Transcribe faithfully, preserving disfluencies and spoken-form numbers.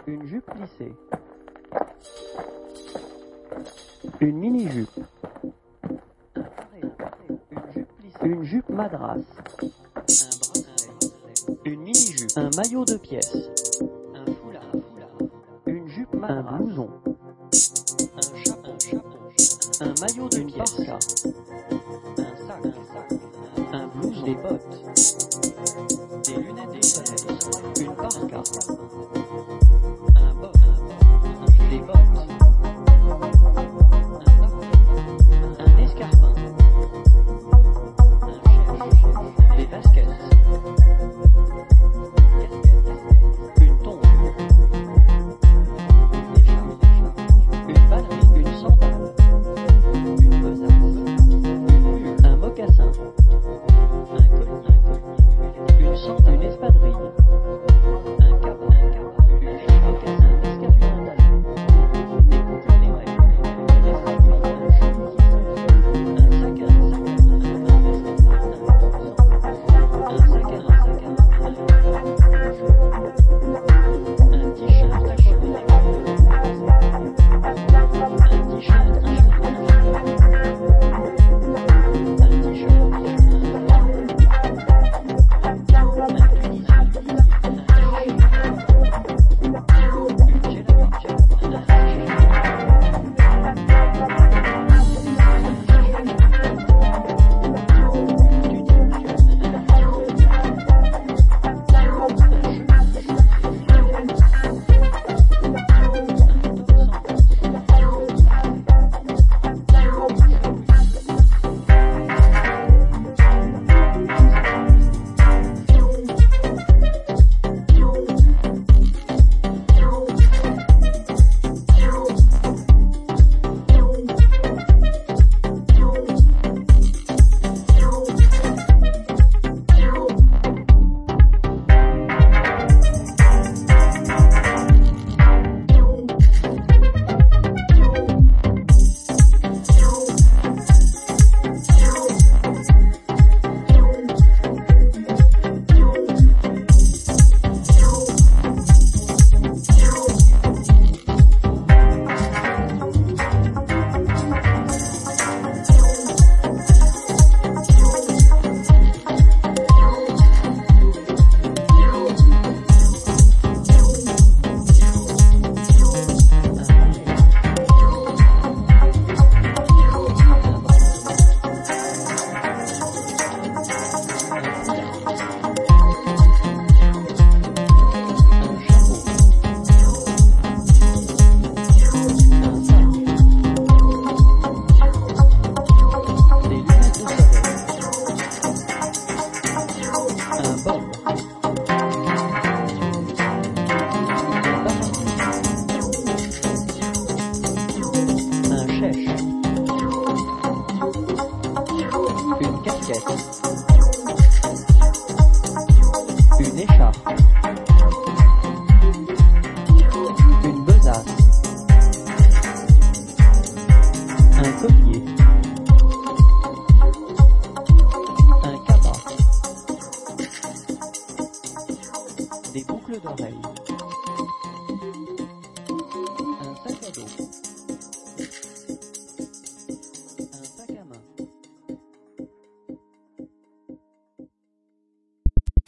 Une jupe plissée. Une mini-jupe. Une jupe plissée. Une jupe madras. Une mini-jupe. Un maillot de pièces. Un foulard. Une jupe madras. Un blouson. Un chapeau. Un chapeau. Un maillot de pièces. Un sac. Un sac. Un blouson. Des bottes. Des lunettes de soleil. Une parka. Un bot. Des bottes. Un escarpin. Un chef. Des baskets. Une tongue. Une ballerine. Une sandale. Une besace. Une mule. Un mocassin. Un collier. Une sandale. Une espadrille. Un cabas. Un cabas. Une mocassin. Un escapulaire. Un talon. Des boucles d'oreilles. Une espadrille. Un chevalier. Un sac à un sac à un sac à un sac à un t-shirt à collant. Un t-shirt, un une écharpe, une besace, un collier, un cabas, des boucles d'oreilles, un sac à dos.